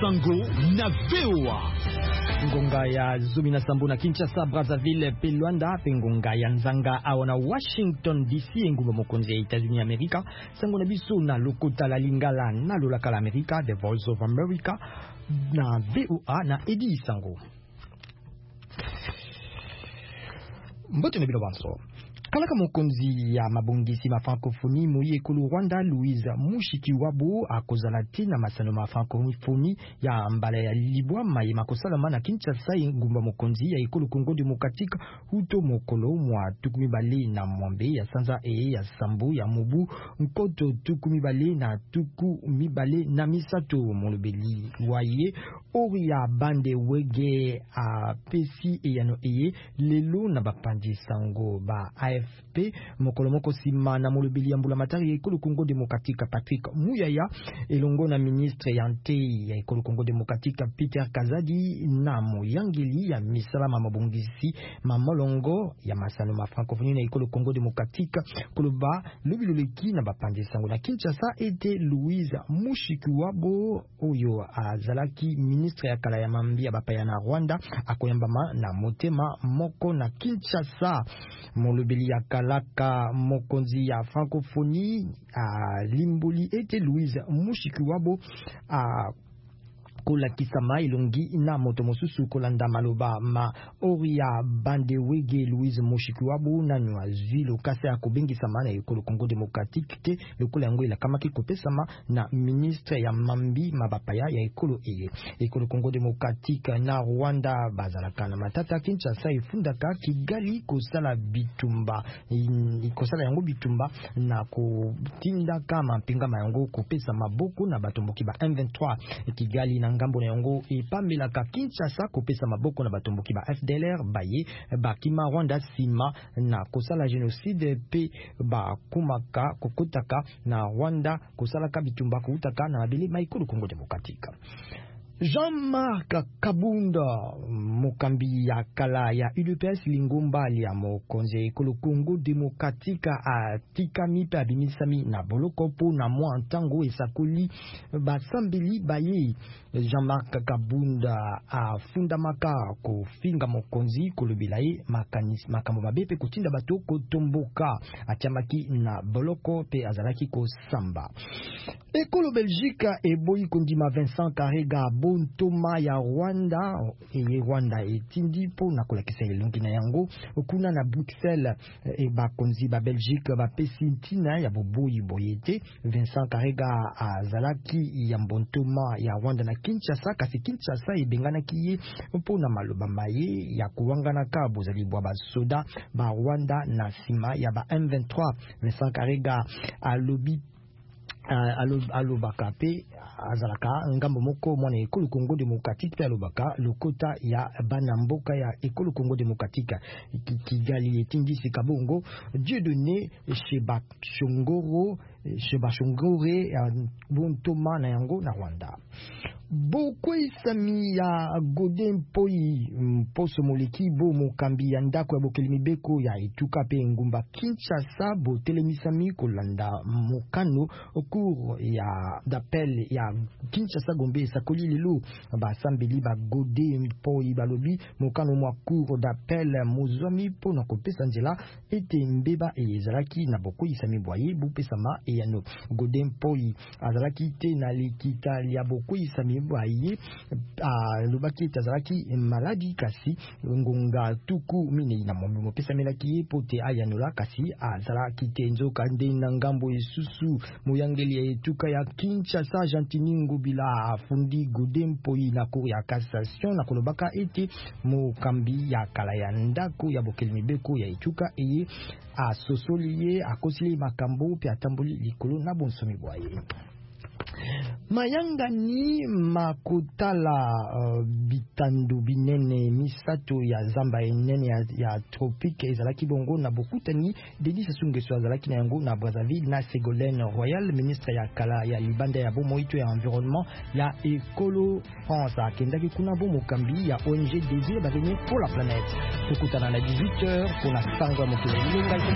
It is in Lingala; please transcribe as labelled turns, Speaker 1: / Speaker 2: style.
Speaker 1: Sango na VOA.
Speaker 2: Ngonga ya Zumina Sambu na Kinshasa, Brazzaville, pe Luanda, pe ngonga ya Nzanga awana Washington DC, nguba mokonzi ya Etats-Unis Amerika, sango na biso na lokota la Lingala na lolaka la Amerika, The Voice of America, na VOA na Edi Sango. Mbote nebilo banso. Kalaka mokonzi ya mabongisi ma francophonie moyi ekolo Rwanda Louise Mushikiwabo akozala tina masano ma francophonie ya mbala ya libwa maye makosalama na Kinshasa ngumba mokonzi ya ekolo Congo Démocratique huto mokolo mwa tukumi bale na mwambe ya sanza ya sambu ya mubu nkoto tukumi bale na tukumi bale na misato molobeli waye ori ya bande wege a pesi yano lelo na bapandi sango ba AFP mokolo moko sima na molobeli ya mbula matari ya ekolo Congo Démocratique Patrick Muyaya elongo na ministre ya nte ya ekolo Congo Démocratique Peter Kazadi na moyangeli ya misalama mabongisi mamolongo ya masano ma francophonie na ekolo Congo Démocratique koloba lobiloleki na bapandi sango na Kinshasa ete Louise Mushikiwabo oyo azalaki ministre ya kala ya mambi ya bapaya na Rwanda akoyambama na motema moko na Kinshasa. Molobeli ya kalaka mokonzi ya francophonie limboli ete Louise Mushikiwabo kola kisama ilongi na moto mosusu kolanda maloba ma oria bande wege Louise Mushikiwabo na nywazi lokasa ya kubengi sama na ekolo Congo Démocratique te lokola yango ila kama kikopesama na ministre ya mambi mabapaya ya ekolo Congo Démocratique na Rwanda bazalaka na matata. Kinshasa ifundaka Kigali kosala bitumba kosala yango bitumba na kutinda kama mpinga mayango kopesa maboko na batomboki ba M23 Kigali na ngambo na yango epambela ka Kinshasa kopesa maboko na batomboki ba FDLR baye bakima Rwanda sima na kosala genocide pe bakumaka kokotaka na Rwanda kosala ka bitumba kokotaka na abele maikolo Congo Démocratique. Jean-Marc Kabunda mokambi ya kala ya UDPS lingomba ya mokonzi ekolo Congo Démocratique atikami pe abimisami na bolokopo na mwa ntango esakoli basambeli baye. Jean-Marc Kabunda afundamaka kofinga mokonzi kolobela ye makambo mabe pe kotinda bato kotomboka atiamaki na boloko pe azalaki kosamba. Ekolo Belgique eboyi kondima Vincent Karega bontoma ya Rwanda Rwanda etindi po na kolakisa elongi na yango kuna na Bruxelles bakonzi ba Belgique bapesi ntina ya boboyi boyete Vincent Karega azalaki ya bontoma ya Rwanda na Kinshasa kasi Kinshasa ebenganaki ye po na maloba maye ya kuwanganaka bozali bwa basoda ba Rwanda na sima ya ba M23. Vincent Karega alobi alobaka pe azalaka ngambo moko mwana ekolo Congo Démocratique pe alobaka lokota ya bana mboka ya ekolo Congo Démocratique Kigali etindisi kabongo Dieudonné Shebashongore bontoma na yango na Rwanda. Bokwe sami ya Godin Poi poso moleki bo mokambi ya ndako ya bokeli mibeko ya etuka pe ngumba Kinshasa bo telemisami kolanda mokano cour ya d'appel ya Kinshasa Gombe sakoli lelo ba sambeli ba Godin Poi balobi mokano mwa cour d'appel mozomi po na kopesa nzela ete mbeba ezalaki na bokwe sami boye bo pesama e yano Godin Poi azalaki te na likita ya bokwe sami boye lobaki tazalaki maladi kasi ngonga tuku mine na momo pesa melaki pote ayanola kasi azalaki tenzo kande na ngambo esusu moyangeli etuka ya Kinshasa Gentini Ngobila afundi Godin Poi na cour ya cassation na kolobaka ete mokambi ya kala ya ndako ya bokeli mibeko ya etuka eye asosoliye akosili makambo pe atamboli likolo na bonsomi boye. Mayanga ni makotala bitandu binene misato ya zamba enene ya tropique ezalaki bongo na bokutani Denis Sassou Nguesso azalaki na yango na Brazzaville na Ségolène Royal ministre ya kala ya libanda ya bomoito ya environnement ya Ekolo France akendaki kuna bomokambi ya ONG Désir d'avenir pour la planète. Tokutana na 18h pour la sango ya mokili.